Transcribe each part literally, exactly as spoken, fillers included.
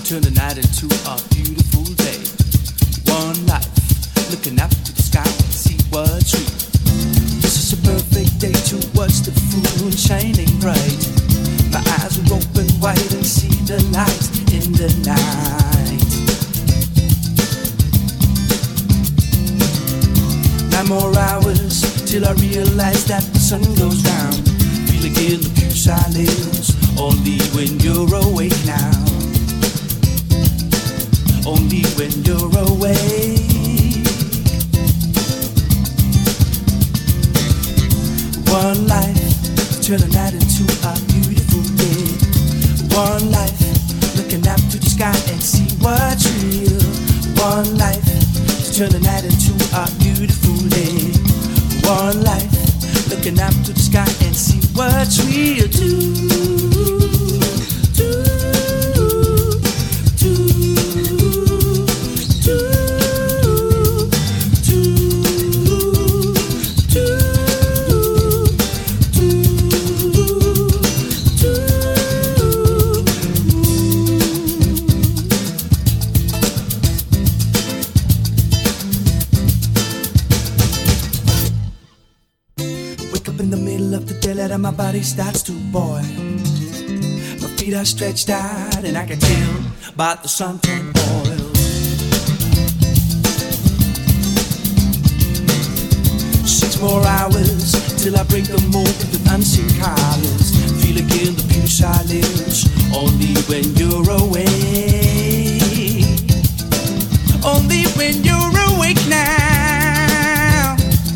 turn the night into a beautiful day. One life, looking up to the sky and see what's real. This is a perfect day to watch the full moon shining bright. My eyes will open wide and see the light in the night. Nine more hours till I realize that the sun goes down. Feel again the pure silence, only when you're awake now. Only when you're awake. One life, turn the night into a beautiful day. One life, looking up to the sky and see what's real. One life, turn the night into a beautiful day. One life, looking up to the sky and see what's real too. My body starts to boil. My feet are stretched out and I can tell by the suntan oil. Six more hours till I break the mold with unseen colors. Feel again the pure silence, only when you're awake. Only when you're awake now.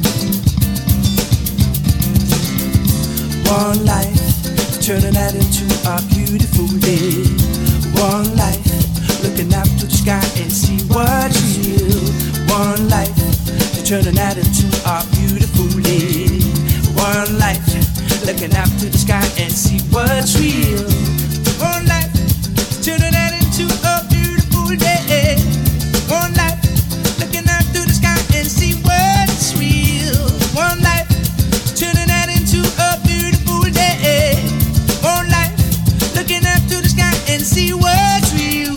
One life, turn the night into a beautiful day. One life, looking up to the sky and see what's real. One life, to turn the night into a beautiful day. One life, looking up to the sky and see what's real. One life, to turn the night into a beautiful day. One life, looking up to the sky and see what's real. One life, to turn the night into a beautiful day. One life, looking up to the sky and see what's real.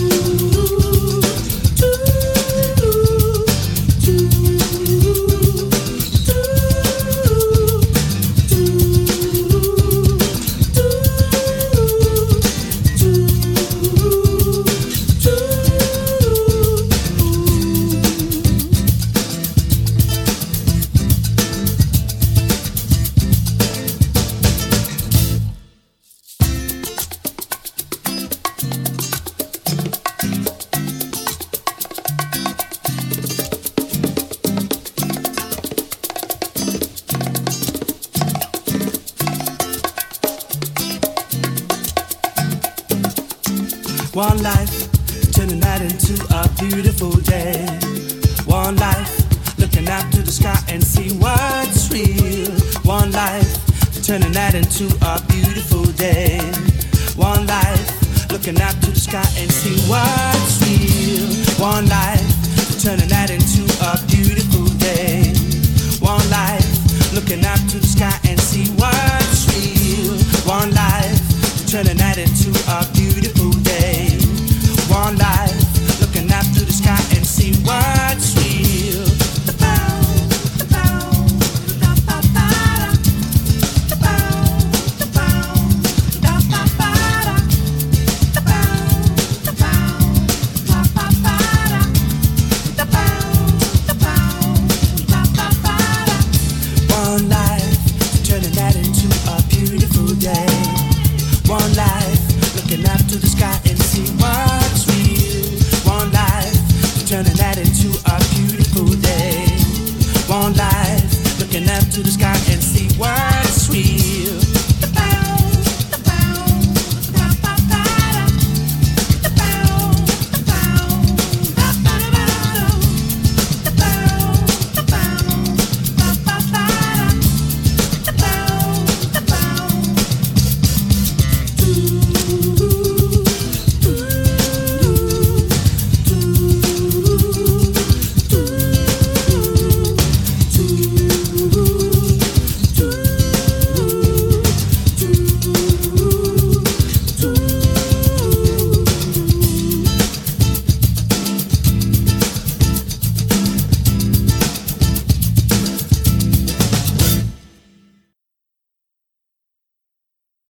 One life, turn the night into a beautiful day. One life, looking up to the sky and see what's real. One life, turn the night into a beautiful day. One life, looking up to the sky and see what's real. One life, turn the night into a beautiful day. One life, looking up to the sky and see what's real. One life, turn the night into